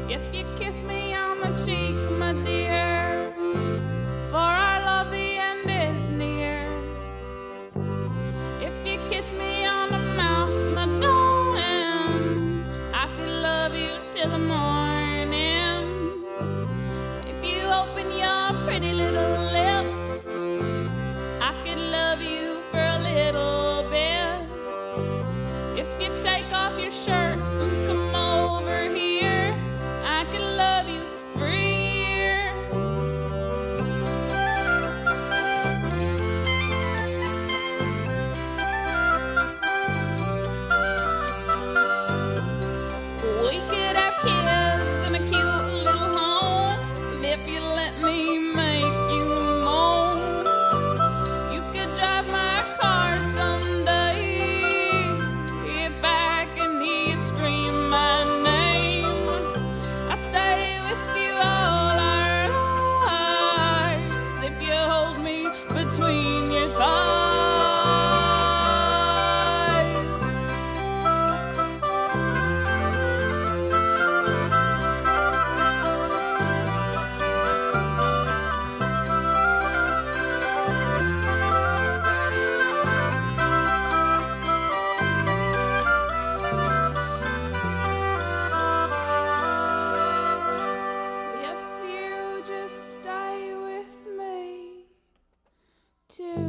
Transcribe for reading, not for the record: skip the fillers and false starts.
If you kiss me on the cheek, my dear, for our love the end is near. If you kiss me on the mouth, my darling, I could love you till the morning. If you open your pretty little lips, I could love you for a little bit. If you take off your shirt and come over here, I could love you for a year. We could have kids in a cute little home, and if you let me make you moan, you could drive my car someday if I can hear you scream my name. I'll stay with you all our lives if you hold me between your thighs. If you just stay with me too.